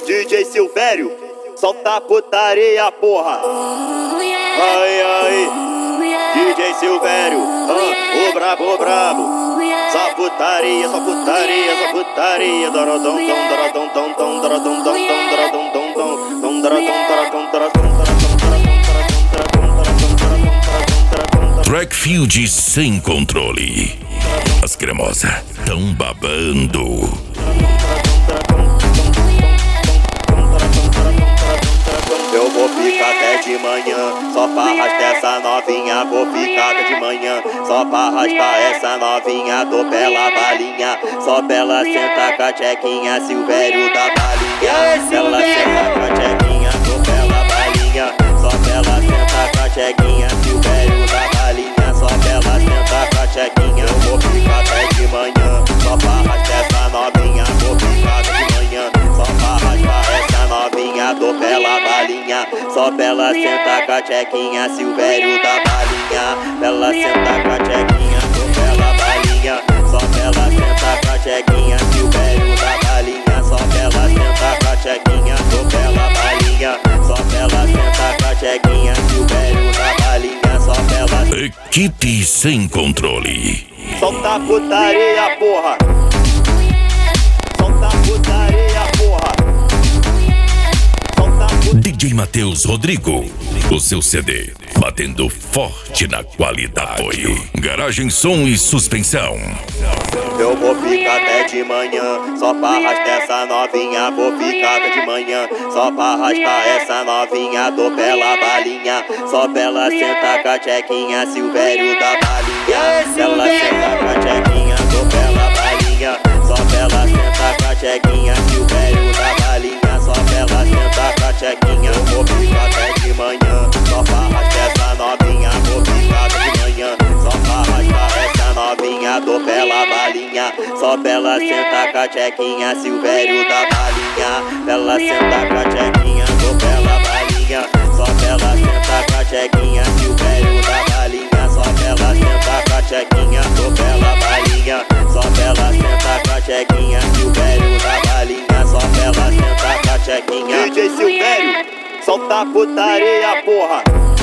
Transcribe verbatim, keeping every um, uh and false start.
D J Silvério, solta a putaria, porra. Ai, ai, D J Silvério, ah, o brabo, o brabo. Só putaria, só putaria, só putaria. Dorodom, dom, dorodom, dom, dom, dorodom, dom, dom, dorodom, dom, dom, dom, dorodom, dorodom, dorodom, Track Field sem controle. As cremosas tão babando. Eu vou ficar até de manhã, só pra arrastar essa novinha. Vou ficar até de manhã, só pra arrastar essa novinha. Tô pela balinha, só pra ela sentar com a tchequinha. Silvério da balinha, ela senta com a tchequinha. Tô pela balinha, só pra ela sentar com a tchequinha. Silvério da balinha, só pra ela sentar com a tchequinha. Eu vou ficar até de manhã, só pra arrastar essa novinha. Vou ficar até de manhã, só pra arrastar essa novinha. Tô pela balinha, só pra ela sentar com a tchequinha. Silvério da balinha, pra ela sentar com a tchequinha. Tô pela balinha, só pra ela sentar com a tchequinha. Silvério da balinha, só pra ela sentar com a tchequinha. Tô pela balinha, só pra ela sentar com a tchequinha. Silvério da balinha, só pra ela. Equipe sem controle. Solta a putaria, porra. Solta a putaria, porra. Solta a putaria. D J Matheus Rodrigo, o seu C D batendo forte na qualidade. Apoio Garagem Som e Suspensão. Eu vou ficar até de manhã, só pra arrastar essa novinha. Vou ficar até de manhã, só pra arrastar essa novinha. Tô pela balinha, só pra ela sentar com a tchequinha. Silvério da balinha, ela senta com a tchequinha. Tô pela balinha, só pra ela sentar com a tchequinha. Silvério da balinha, só pra ela sentar com a tchequinha. Eu vou ficar até de manhã, só pra arrastar essa novinha. Vou ficar até de manhã, só pra arrastar essa novinha. Tô pela balinha, só pra ela sentar com a tchequinha. Silvério da balinha, pra ela sentar com a tchequinha. Tô pela balinha, só pra ela sentar com a tchequinha. Silvério da balinha, só pra ela sentar com a tchequinha. Tô pela balinha, só pra ela sentar com a tchequinha. Silvério da balinha, só pra ela sentar com a tchequinha. D J Silvério, solta a putaria, porra.